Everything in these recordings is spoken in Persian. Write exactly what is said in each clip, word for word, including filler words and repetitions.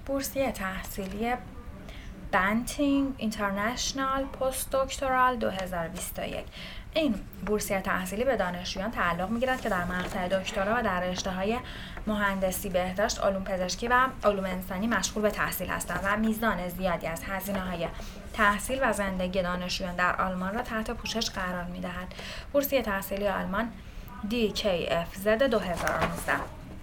بورسیه تحصیلی بنتینگ اینترنشنال پست دکترال دو هزار و بیست و یک. این بورسیه تحصیلی به دانشجویان تعلق می‌گیرد که در مقطع دکترا و در رشته‌های مهندسی، بهداشت، علوم پزشکی و علوم انسانی مشغول به تحصیل هستند و میزان زیادی از هزینه‌های تحصیل و زندگی دانشجویان در آلمان را تحت پوشش قرار می‌دهد. بورسیه تحصیلی آلمان دی کی اف زد دو هزار و نوزده.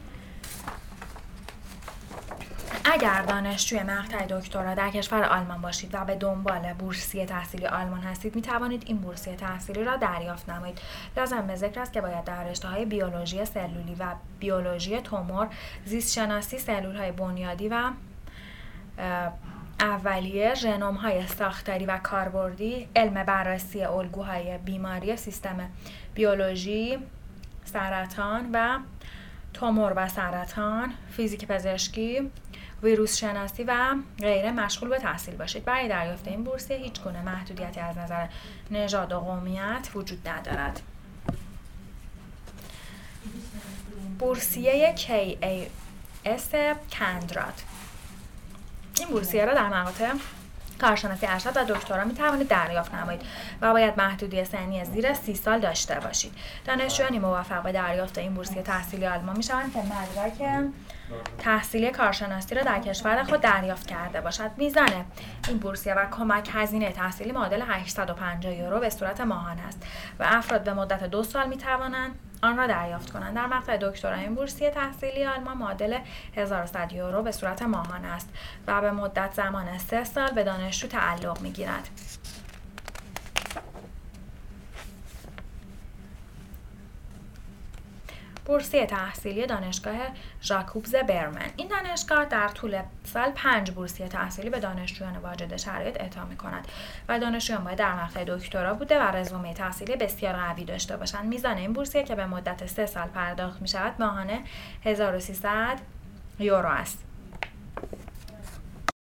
اگر دانشجوی مقطع دکترا در کشور آلمان باشید و به دنبال بورسیه تحصیلی آلمان هستید، می توانید این بورسیه تحصیلی را دریافت نمایید. لازم به ذکر است که باید در رشته‌های بیولوژی سلولی و بیولوژی تومور، زیست شناسی سلول‌های بنیادی و اولیه، ژنوم‌های ساختاری و کاربردی، علم بررسی الگوهای بیماری، سیستم بیولوژی، سرطان و تومور و سرطان، فیزیک پزشکی، ویروس شناسی و غیره مشغول به تحصیل باشید. برای دریافت این بورسیه هیچ گونه محدودیتی از نظر نژاد و قومیت وجود ندارد. بورسیه کی ای اس کندرات. این بورسیه را در مقاطع کارشناسی ارشد و دکترا می توانید دریافت نمایید و باید محدودیت سنی زیر سی سال داشته باشید. دانشجویانی موفق به دریافت این بورسیه تحصیلی آلمان می شوند که مدرک تحصیلی کارشناسی را در کشور خود دریافت کرده باشد. میزان این بورسیه و کمک هزینه تحصیلی معادل هشتصد و پنجاه یورو به صورت ماهانه است و افراد به مدت دو سال می توانند آن را دریافت کنند. در مقطع دکترا این بورسیه تحصیلی آلمان معادل هزار و صد یورو به صورت ماهانه است و به مدت زمان سه سال به دانشجو تعلق می‌گیرد. بورسیه تحصیلی دانشگاه ژاکوبز برمن. این دانشگاه در طول سال پنج بورسیه تحصیلی به دانشجویان واجد شرایط اعطا می‌کند و دانشجویان باید در مقطع دکترا بوده و رزومه تحصیلی بسیار قوی داشته باشند. میزان این بورسیه که به مدت سه سال پرداخت می‌شود ماهانه هزار و سیصد یورو است.